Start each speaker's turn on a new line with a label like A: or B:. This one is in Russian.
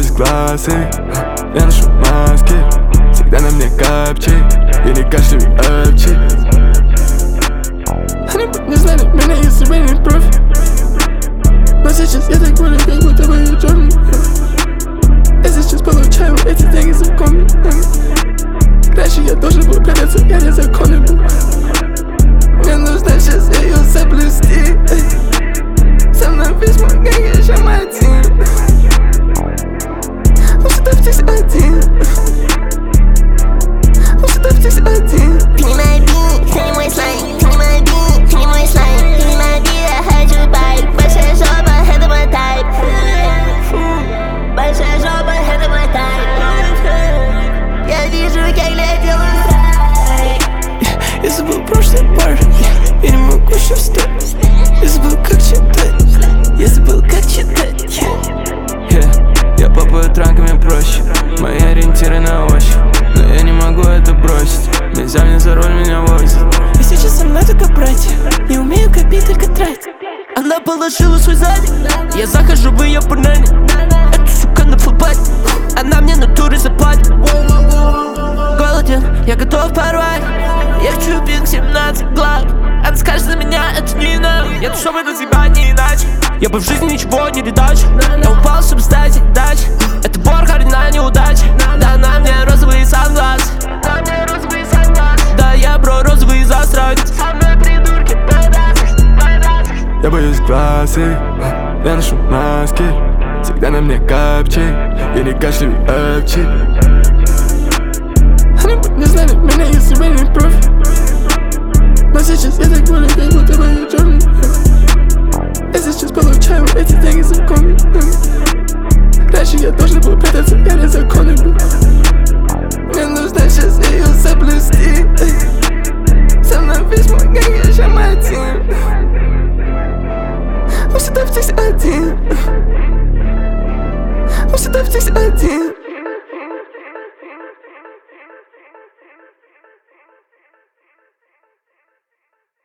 A: боюсь глаз их, я ношу маски. Всегда на мне капчи, я не кашляю апчи.
B: Они бы не знали меня, если бы не профи. Но сейчас я так болен, как будто бы я черный. Я сейчас получаю эти деньги законы. Раньше я должен был прятаться, я незаконный был. Мне нужно сейчас ее заплести. Со мной весь мой гэнг, я еще один. Оставьтесь один. Оставьтесь один.
C: Ты не мой бит, ты не мой слайм. Ты не мой бит, ты не мой слайм. Ты не мой бит, я хочу байк. Большая жопа, это мой тайп. Большая жопа, это мой тайп. Я вижу, как летел страйк.
B: Я забыл прошлый пар, я не могу еще встать. Я забыл, как читать, я забыл, как читать.
A: Я попаю транками проще, мои ориентиры на ощупь. Но я не могу это бросить, нельзя мне за руль меня возить.
B: И сейчас со мной только братья, не умею копить, только тратить. Она положила свой задник, я захожу в ее панели. Эта сука на фулбайт, она мне натурой заплатит. Голоден, я готов порвать. Я хочу бинг 17 глав. Она скажет за меня, это не надо. Я тут чтобы разъебать, не иначе. Я бы в жизни ничего не редачу. Я упал, чтобы стать дачей. Это борг, одна неудача. Да на мне розовые сангласы. Да я бро розовый засранец. Со мной придурки,
A: Я боюсь глаз их, я ношу маски. Всегда на мне капчи, я не кашляю апчи.
B: они бы не знали меня, если бы не профи. Но сейчас я так болен, как будто бы я черный. Я сейчас получаю эти деньги законы. Раньше я должен был прятаться, я незаконный был. Мне нужно сейчас ее заплести. Со мной весь мой гэнг, я еще один. Оставьтесь один. Оставьтесь один.